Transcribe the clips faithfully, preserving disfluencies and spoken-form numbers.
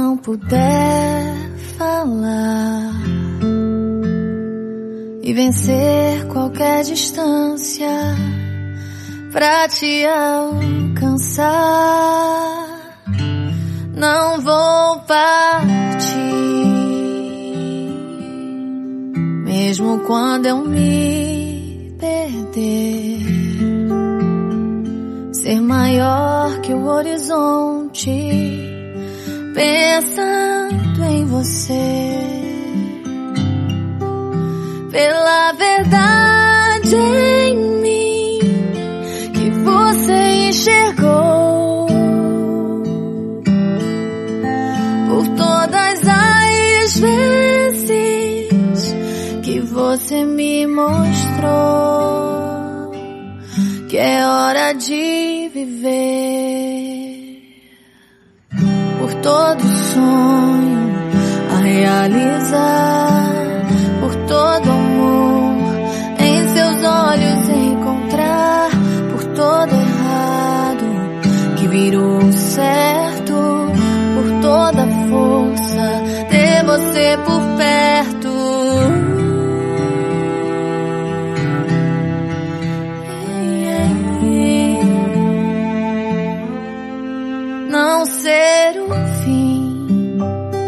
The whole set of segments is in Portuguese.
não puder falar e vencer qualquer distância pra te alcançar, não vou partir, mesmo quando eu me perder, ser maior que o horizonte, pensando em você, pela verdade em mim que você enxergou, por todas as vezes que você me mostrou que é hora de viver, por todo sonho a realizar, por todo amor em seus olhos encontrar, por todo errado que virou certo, por toda força ter você por perto. Não ser o fim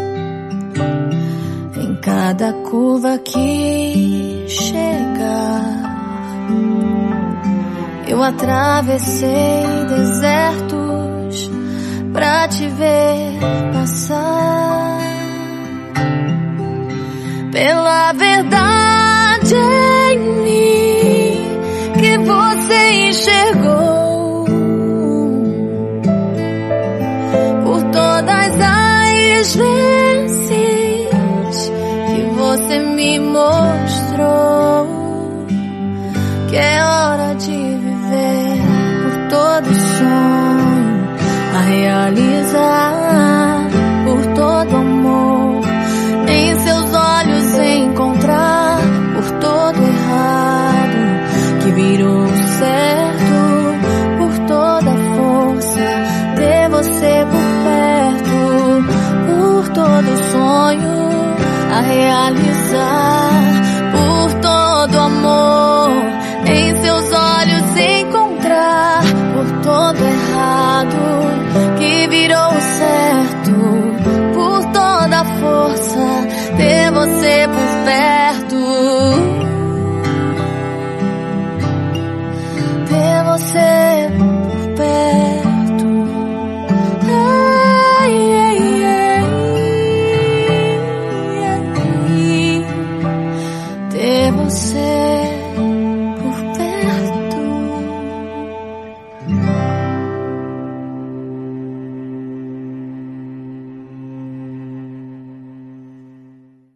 em cada curva que chegar. Eu atravessei desertos pra te ver passar, pela verdade em mim que você enxergou, todas as vezes que você me mostrou que é hora de viver, por todo sonho a realizar, por todo amor em seus olhos encontrar, por todo errado que virou certo, por toda força ter você por todo sonho a realizar, por todo amor em seus olhos encontrar, por todo errado que virou certo, por toda força ter você por perto, ter você